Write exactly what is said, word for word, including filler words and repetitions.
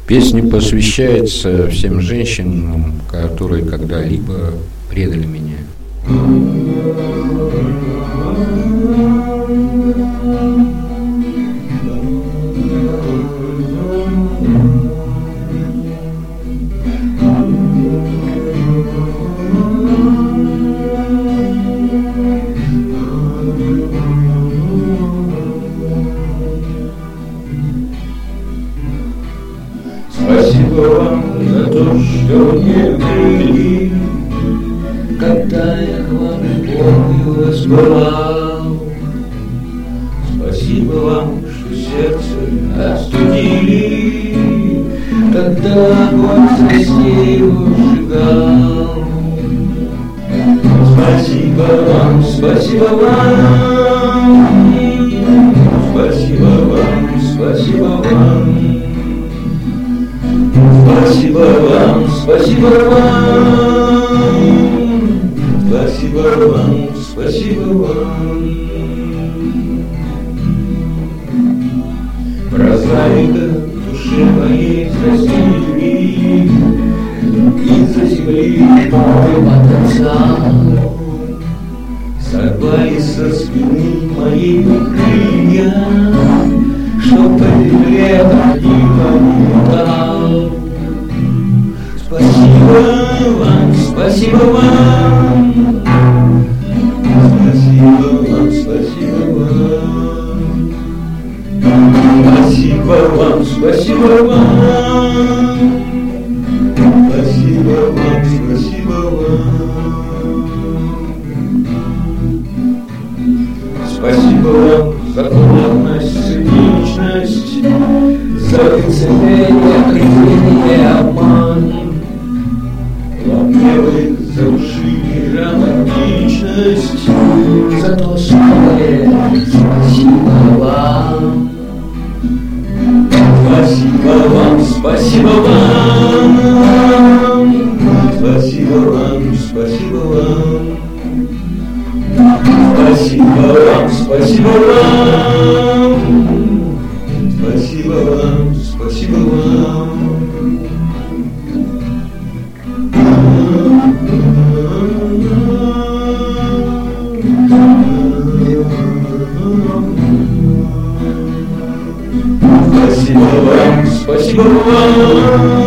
Песня посвящается всем женщинам, которые когда-либо предали меня. Спасибо вам за то, что не были, когда я к вам любовью воспылал. Спасибо вам, что сердце остудили, когда огонь страстей его сжигал. Спасибо вам, спасибо вам, спасибо вам, спасибо вам. Спасибо вам, спасибо вам, спасибо вам, спасибо вам. Прозаика души моей застили, из-за земли мой потенциал. Сорвали со спины моей крылья, чтоб по земле ходила металл. Спасибо вам, спасибо вам, спасибо вам, спасибо вам, спасибо вам, спасибо вам, спасибо вам, спасибо вам, спасибо вам за плотность, циничность, за лицемерие, презрение, обман. Вы заушили романтичность, за то самое спасибо вам. Спасибо вам, спасибо вам, спасибо вам, спасибо вам, спасибо вам, спасибо вам, спасибо вам, спасибо вам. Спасибо вам, спасибо вам.